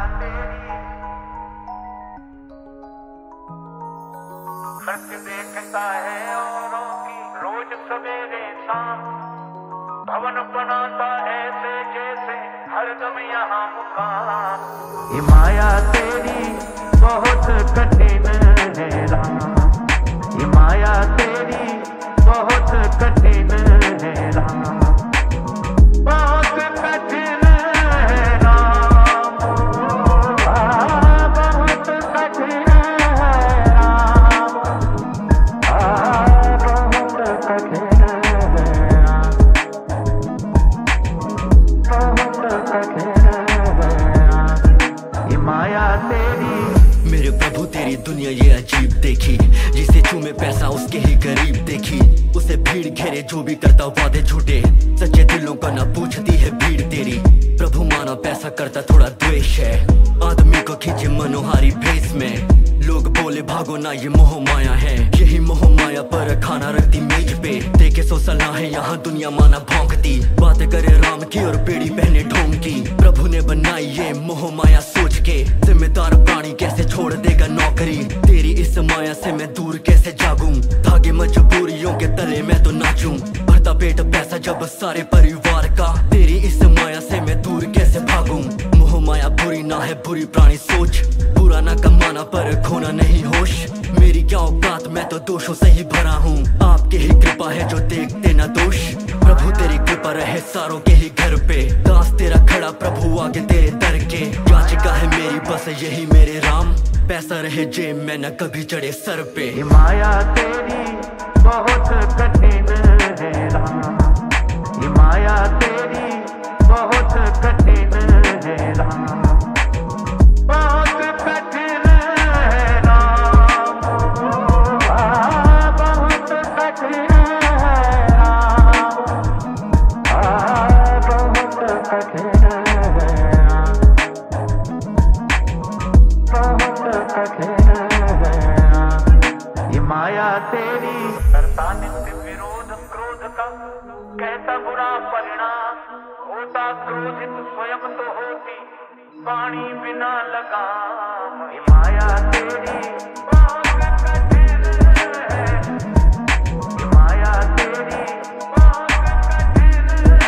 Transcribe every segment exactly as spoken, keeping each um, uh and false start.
तेरी खर्च देखता है औरों की रोज सवेरे शाम, भवन बनाता ऐसे जैसे हरदम यहाँ मुकाम। ये माया तेरी बहुत कठिन है राम, ये माया तेरी बहुत कठिन है राम, बहुत कठिन है राम, आ, बहुत कठिन है राम, आ, बहुत कठिन है राम, बहुत कठिन है राम। ये माया तेरी मेरे प्रभु तेरी दुनिया ये अजीब देखी, जिसे चूमे पैसा उसके ही गरीब देखी। उसे भीड़ घेरे जो भी करता वादे झूठे, सच्चे दिलों का ना पूछती है भीड़ तेरी। प्रभु माना पैसा करता थोड़ा द्वेष है, आदमी को खींचे मनोहारी भेस में। लोग बोले भागो ना ये मोह माया है, यही मोह माया पर खाना रखती मेज पे। देखे सो सलाह है यहाँ दुनिया माना भौंकती, बातें करे राम की और पेड़ी पहने ढोंग की। प्रभु ने बनाई ये मोह माया सोच के, जिम्मेदार प्राणी कैसे छोड़ देगा नौकरी। तेरी इस माया से मैं दूर कैसे जागूं, धागे मजबूरियों के तले मैं तो नाचूं। भरता पेट पैसा जब सारे परिवार का, तेरी इस माया से मैं दूर कैसे भागूं। मोह माया बुरी ना है बुरी प्राणी सोच, बुरा ना कमाना पर खोना नहीं होश। मेरी क्या औकात मैं तो दोषों से ही भरा हूँ, आपकी ही कृपा है जो देखते ना दोष। प्रभु तेरी कृपा रहे सारों के ही घर पे, दास तेरा खड़ा प्रभु आगे तेरे दर के। याचिका है मेरी बस यही मेरे राम, पैसा रहे जेब में न कभी चढ़े सर पे। ये माया तेरी बहुत कठिन है राम, ये माया तेरी बहुत कठिन है राम, बहुत कठिन है राम, आ, बहुत कठिन है राम, आ, बहुत कठिन है राम, बहुत कठिन है राम। ये माया तेरी करता नित्य विरोध क्रोध का, कहता बुरा परिणाम होता। क्रोधित स्वयं तो होती पानी बिना लगाम। ये माया तेरी बहुत कठिन है, ये माया तेरी बहुत कठिन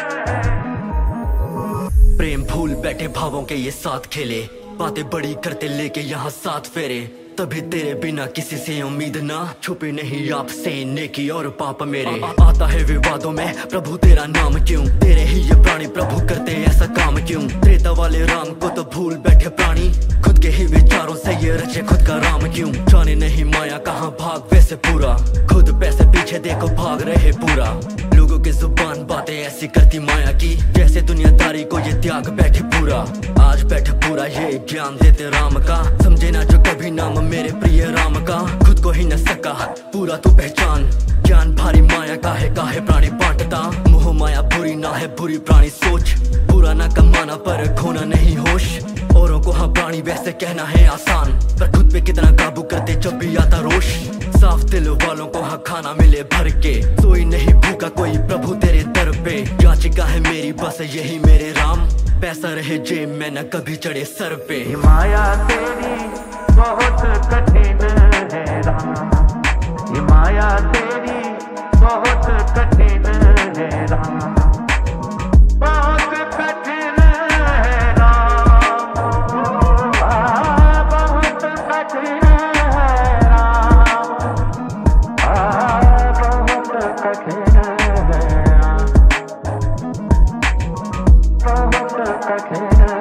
है। प्रेम भूल बैठे भावों के ये साथ खेले, बातें बड़ी करते लेके यहाँ साथ फेरे। तभी तेरे बिना किसी से उम्मीद ना, छुपे नहीं आपसे नेकी और पाप मेरे। आ, आ, आता है विवादों में प्रभु तेरा नाम क्यों, तेरे ही ये प्राणी प्रभु करते ऐसा काम क्यों। त्रेता वाले राम को तो भूल बैठे प्राणी, खुद के ही विचारों से ये रचे खुद का राम क्यों। जाने नहीं माया कहाँ भाग वैसे पूरा, खुद पैसे पीछे देखो भाग रहे पूरा। लोगों की जुबान बातें ऐसी करती माया की, जैसे दुनियादारी को ये त्याग बैठे पूरा। आज बैठे पूरा ये ज्ञान देते राम का, समझे ना जो कभी नाम मेरे प्रिय राम का। खुद को ही न सका पूरा तू पहचान, ज्ञान भारी माया का है काहे प्राणी बांटता। मोह माया बुरी ना है बुरी प्राणी सोच, बुरा ना कमाना पर खोना नहीं होश। औरों को हाँ प्राणी वैसे कहना है आसान, पर खुद पे कितना काबू करते जब भी आता रोश। साफ दिल वालों को हाँ खाना मिले भर के, सोई नहीं भूखा कोई प्रभु तेरे दर पे। याचिका है मेरी बस यही मेरे राम, पैसा रहे जेब में न कभी चढ़े सर पे। ये माया तेरी बहुत कठिन है राम, ये माया तेरी बहुत कठिन है राम, बहुत कठिन है राम, आ, बहुत कठिन है राम, आ, बहुत कठिन है राम, बहुत कठिन